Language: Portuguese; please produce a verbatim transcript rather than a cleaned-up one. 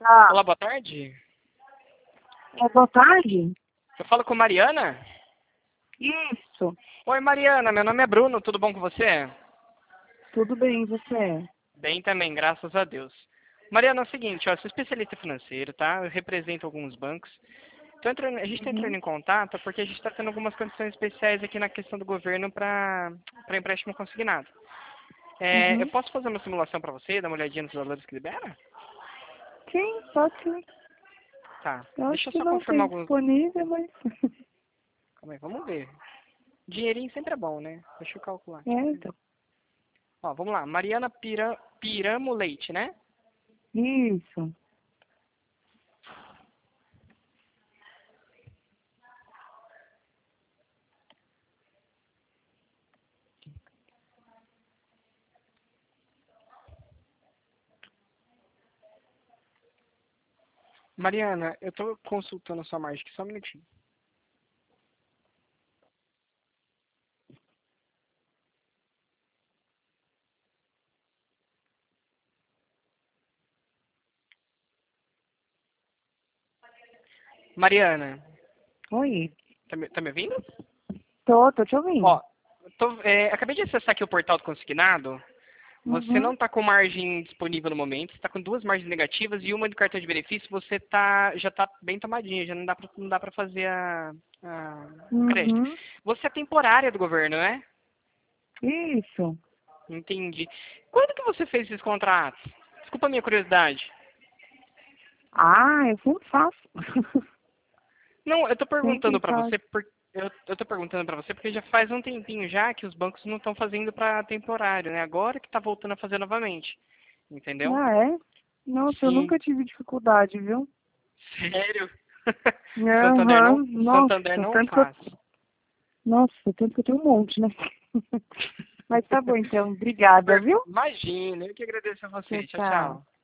Ah, Olá, boa tarde. é boa tarde? Eu falo com Mariana? Isso, Oi, Mariana, meu nome é Bruno, tudo bom com você? tudo bem, e você? Bem também, graças a Deus. Mariana, é o seguinte, ó, eu sou especialista financeiro, tá? Eu represento alguns bancos. Tô entrando, a gente está entrando Uhum, em contato porque a gente está tendo algumas condições especiais aqui na questão do governo para para empréstimo consignado. É, eu uhum. posso fazer uma simulação para você, dar uma olhadinha nos valores que libera? Sim, pode ser. Tá. Eu acho Deixa eu que só não confirmar tem alguns. disponível, mas... Calma aí, vamos ver. Dinheirinho sempre é bom, né? Deixa eu calcular É, aqui. então. Ó, vamos lá. Mariana Pira, Piramo Leite, né? Isso. Mariana, eu tô consultando a sua margem aqui, só um minutinho. Mariana, Oi. tá me, tá me ouvindo? Tô, tô te ouvindo. Ó, tô, é, acabei de acessar aqui o portal do consignado. Você não Uhum. está com margem disponível no momento, você está com duas margens negativas e uma de cartão de benefício, você tá, já está bem tomadinha, já não dá para não dá para fazer a, a- o crédito. Uhum. Você é temporária do governo, né? Isso. Entendi. Quando que você fez esses contratos? Desculpa a minha curiosidade. Ah, eu sempre faço. Não, eu tô Sempre perguntando pra faço. você por, eu, eu tô perguntando para você porque já faz um tempinho já que os bancos não estão fazendo para temporário, né? Agora que tá voltando a fazer novamente. Entendeu? Ah, é? Nossa, eu Sim. nunca tive dificuldade, viu? Sério? Santander não, Aham, Santander nossa, não tanto que eu... faz. Nossa, tanto que eu tenho um monte, né? Mas tá bom, então. Obrigada, Per- viu? Imagina, eu que agradeço a Tchau, você. Tchau, tchau. tchau.